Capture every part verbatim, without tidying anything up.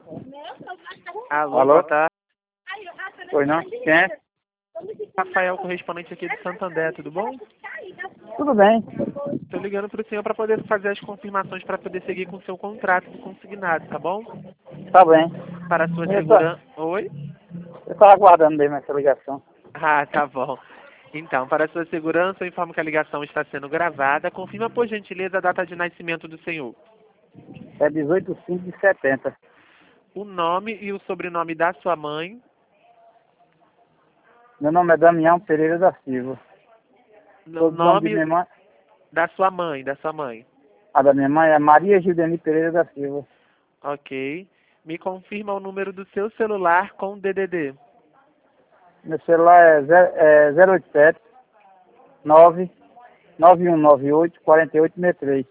Alô, Alô? boa tarde. Pois não? Quem é? Rafael, correspondente aqui de Santander, tudo bom? Tudo bem. Estou ligando para o senhor para poder fazer as confirmações para poder seguir com o seu contrato do consignado, tá bom? Tá bem. Para a sua Eu segurança... Oi? estava aguardando mesmo essa ligação. Ah, tá bom. Então, para a sua segurança, eu informo que a ligação está sendo gravada. Confirma, por gentileza, a data de nascimento do senhor. É dezoito de cinco de setenta. O nome e o sobrenome da sua mãe. Meu nome é Damião Pereira da Silva. O O nome de nome minha mãe, da sua mãe, da sua mãe. a da minha mãe é Maria Gildeni Pereira da Silva. Ok. Me confirma o número do seu celular com D D D. Meu celular é, zero, é zero oito sete nove nove um nove oito quatro oito seis três.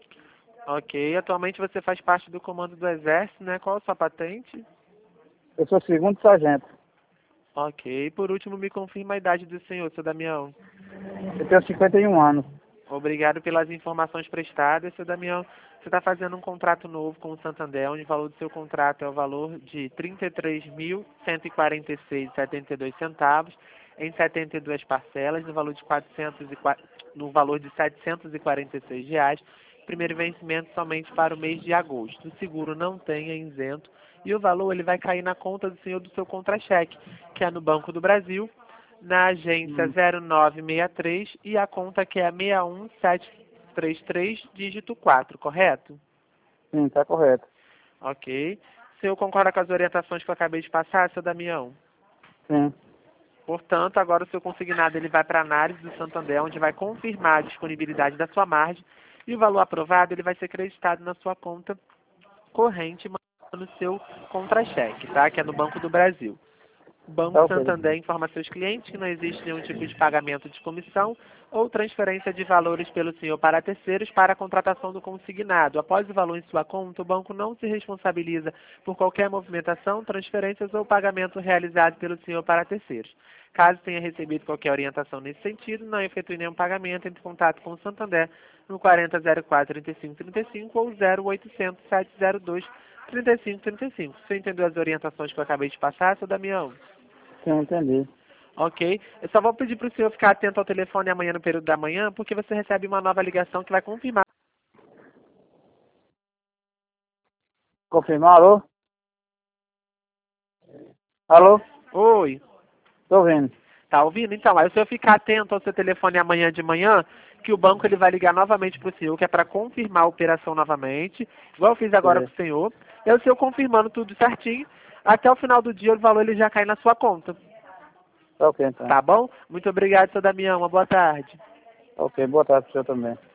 Ok. Atualmente você faz parte do comando do Exército, né? Qual a sua patente? Eu sou segundo sargento. Ok. Por último, me confirma a idade do senhor, seu Damião. Eu tenho cinquenta e um anos. Obrigado pelas informações prestadas, seu Damião. Você está fazendo um contrato novo com o Santander, onde o valor do seu contrato é o valor de trinta e três mil cento e quarenta e seis reais e setenta e dois centavos, em setenta e duas parcelas, no valor de quatrocentos e quatro, no valor de setecentos e quarenta e seis reais. Primeiro vencimento somente para o mês de agosto. O seguro não tem, é isento, e o valor ele vai cair na conta do senhor do seu contra-cheque, que é no Banco do Brasil, na agência Hum. zero nove seis três e a conta que é seis um sete três três, dígito quatro, correto? Sim, tá correto. Ok. O senhor concorda com as orientações que eu acabei de passar, seu Damião? Sim. Portanto, agora o seu consignado ele vai para a análise do Santander, onde vai confirmar a disponibilidade da sua margem e o valor aprovado ele vai ser creditado na sua conta corrente no seu contra-cheque, tá? Que é no Banco do Brasil. O Banco Tá ok. Santander informa a seus clientes que não existe nenhum tipo de pagamento de comissão ou transferência de valores pelo senhor para terceiros para a contratação do consignado. Após o valor em sua conta, o banco não se responsabiliza por qualquer movimentação, transferências ou pagamento realizado pelo senhor para terceiros. Caso tenha recebido qualquer orientação nesse sentido, não efetue nenhum pagamento, entre em contato com o Santander no quarenta zero quatro trinta e cinco trinta e cinco ou zero oitocentos sete zero dois trinta e cinco trinta e cinco. Você entendeu as orientações que eu acabei de passar, seu Damião? Sim, entendi. Ok. Eu só vou pedir para o senhor ficar atento ao telefone amanhã no período da manhã, porque você recebe uma nova ligação que vai confirmar. Confirmar, alô? Alô? Oi. Tô ouvindo. Tá ouvindo? Então, aí o senhor ficar atento ao seu telefone amanhã de manhã, que o banco ele vai ligar novamente para o senhor, que é para confirmar a operação novamente, igual eu fiz agora É. com o senhor. E aí o senhor confirmando tudo certinho, até o final do dia o valor ele já cai na sua conta. Tá ok, então. Tá bom? Muito obrigado, seu Damião. Uma boa tarde. Ok, boa tarde pro senhor também.